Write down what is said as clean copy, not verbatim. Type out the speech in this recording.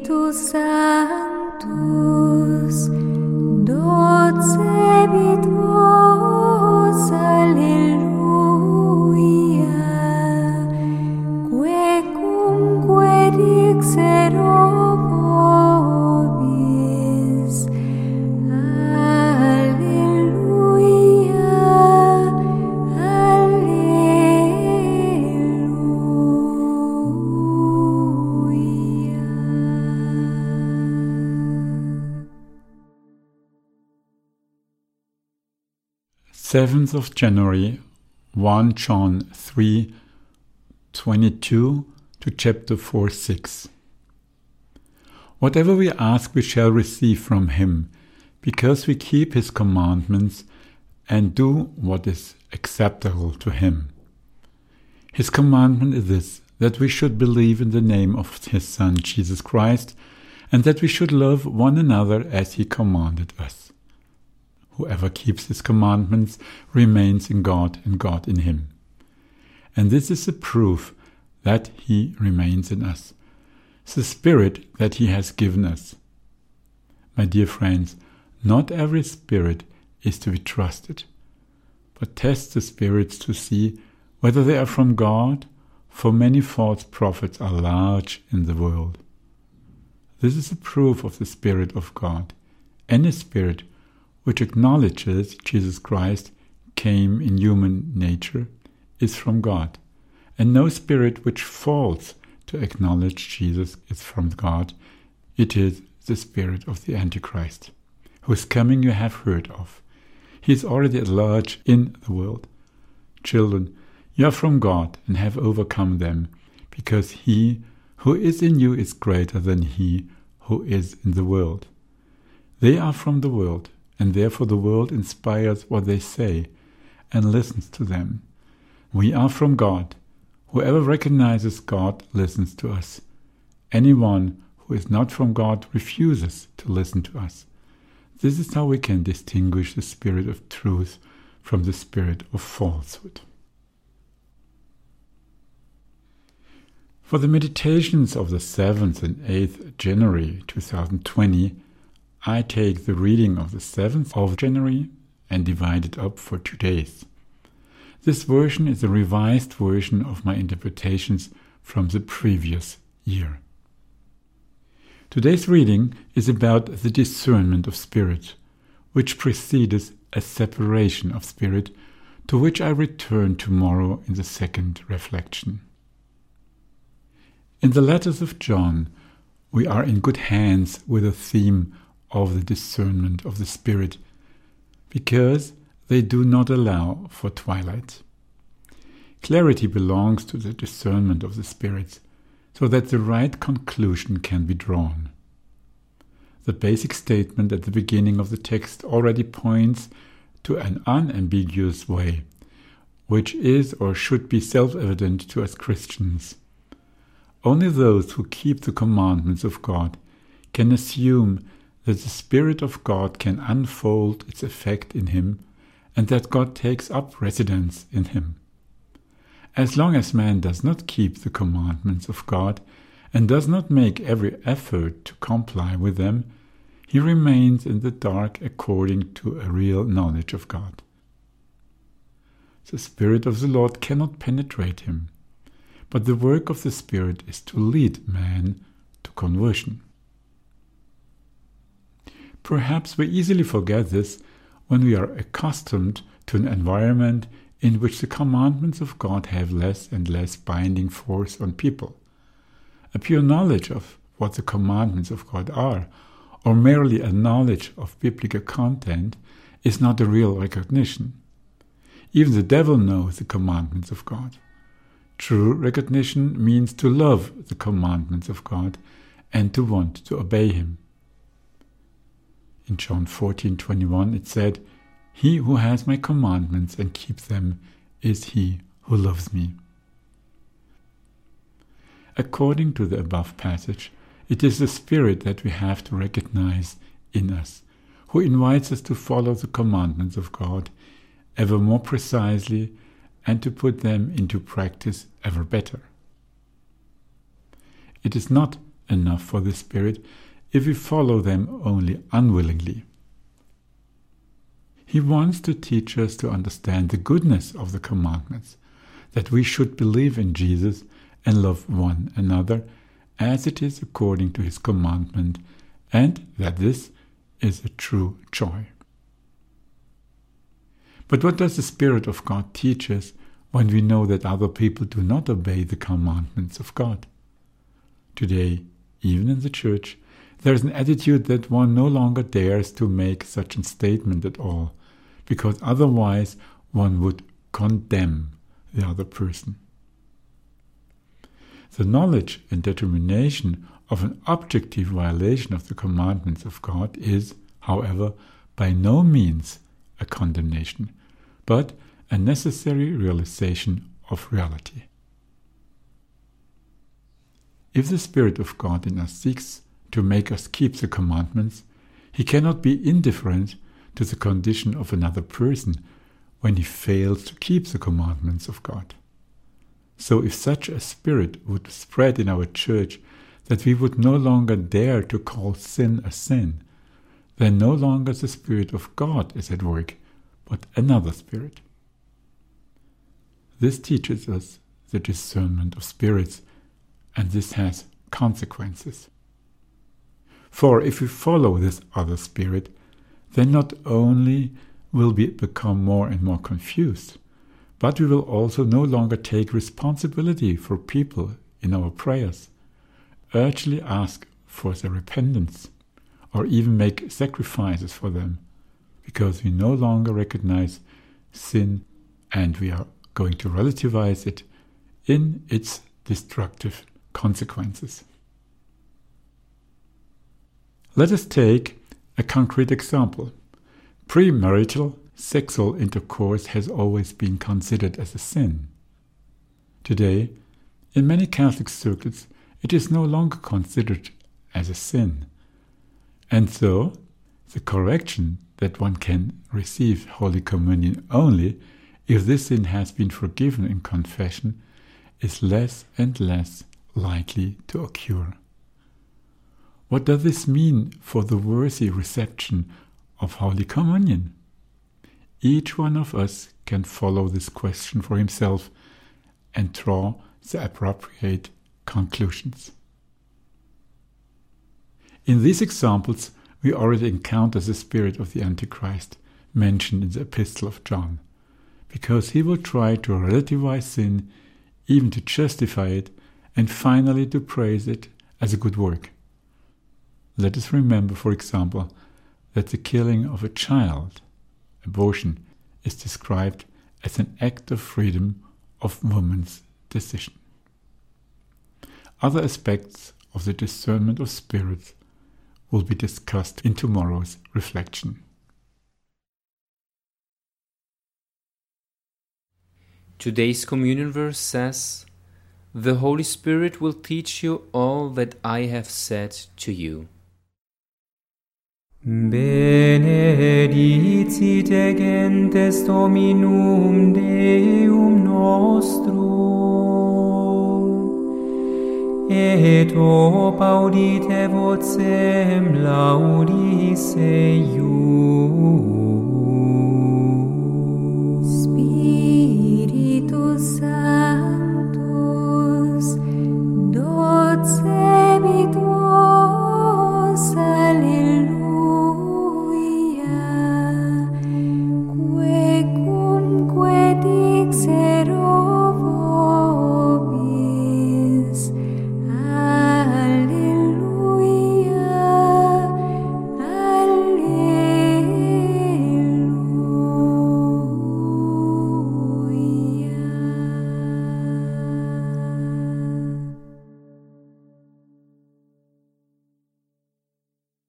Spiritus Sanctus, docebit vos, alleluia, quecumque dixero vobis, alleluia, alleluia. 7th of January, 1 John 3:22 to chapter 4:6. Whatever we ask we shall receive from him, because we keep his commandments and do what is acceptable to him. His commandment is this, that we should believe in the name of his Son Jesus Christ, and that we should love one another as he commanded us. Whoever keeps his commandments remains in God and God in him. And this is the proof that he remains in us, the Spirit that he has given us. My dear friends, not every spirit is to be trusted, but test the spirits to see whether they are from God, for many false prophets are large in the world. This is a proof of the Spirit of God. Any spirit which acknowledges Jesus Christ came in human nature is from God, and no spirit which fails to acknowledge Jesus is from God. It is the spirit of the Antichrist, whose coming you have heard of. He is already at large in the world. Children, you are from God and have overcome them, because he who is in you is greater than he who is in the world. They are from the world, and therefore the world inspires what they say and listens to them. We are from God. Whoever recognizes God listens to us. Anyone who is not from God refuses to listen to us. This is how we can distinguish the spirit of truth from the spirit of falsehood. For the meditations of the 7th and 8th January 2020, I take the reading of the 7th of January and divide it up for 2 days. This version is a revised version of my interpretations from the previous year. Today's reading is about the discernment of spirit, which precedes a separation of spirit, to which I return tomorrow in the second reflection. In the letters of John, we are in good hands with the theme of the discernment of the Spirit, because they do not allow for twilight. Clarity belongs to the discernment of the spirits, so that the right conclusion can be drawn. The basic statement at the beginning of the text already points to an unambiguous way, which is or should be self-evident to us Christians. Only those who keep the commandments of God can assume that the Spirit of God can unfold its effect in him, and that God takes up residence in him. As long as man does not keep the commandments of God, and does not make every effort to comply with them, he remains in the dark according to a real knowledge of God. The Spirit of the Lord cannot penetrate him, but the work of the Spirit is to lead man to conversion. Perhaps we easily forget this when we are accustomed to an environment in which the commandments of God have less and less binding force on people. A pure knowledge of what the commandments of God are, or merely a knowledge of biblical content, is not a real recognition. Even the devil knows the commandments of God. True recognition means to love the commandments of God and to want to obey him. In John 14:21 it said, "He who has my commandments and keeps them is he who loves me." According to the above passage, it is the Spirit that we have to recognize in us, who invites us to follow the commandments of God ever more precisely and to put them into practice ever better. It is not enough for the Spirit if we follow them only unwillingly. He wants to teach us to understand the goodness of the commandments, that we should believe in Jesus and love one another as it is according to his commandment, and that this is a true joy. But what does the Spirit of God teach us when we know that other people do not obey the commandments of God? Today, even in the church, there is an attitude that one no longer dares to make such a statement at all, because otherwise one would condemn the other person. The knowledge and determination of an objective violation of the commandments of God is, however, by no means a condemnation, but a necessary realization of reality. If the Spirit of God in us seeks to make us keep the commandments, he cannot be indifferent to the condition of another person when he fails to keep the commandments of God. So if such a spirit would spread in our church that we would no longer dare to call sin a sin, then no longer the Spirit of God is at work, but another spirit. This teaches us the discernment of spirits, and this has consequences. For if we follow this other spirit, then not only will we become more and more confused, but we will also no longer take responsibility for people in our prayers, urgently ask for their repentance, or even make sacrifices for them, because we no longer recognize sin and we are going to relativize it in its destructive consequences. Let us take a concrete example. Premarital sexual intercourse has always been considered as a sin. Today, in many Catholic circles, it is no longer considered as a sin. And so, the correction that one can receive Holy Communion only if this sin has been forgiven in confession is less and less likely to occur. What does this mean for the worthy reception of Holy Communion? Each one of us can follow this question for himself and draw the appropriate conclusions. In these examples, we already encounter the spirit of the Antichrist mentioned in the Epistle of John, because he will try to relativize sin, even to justify it, and finally to praise it as a good work. Let us remember, for example, that the killing of a child, abortion, is described as an act of freedom of woman's decision. Other aspects of the discernment of spirits will be discussed in tomorrow's reflection. Today's communion verse says, "The Holy Spirit will teach you all that I have said to you." Benedicit gentes Dominum Deum nostrum, et ob audite vocem laudis eius.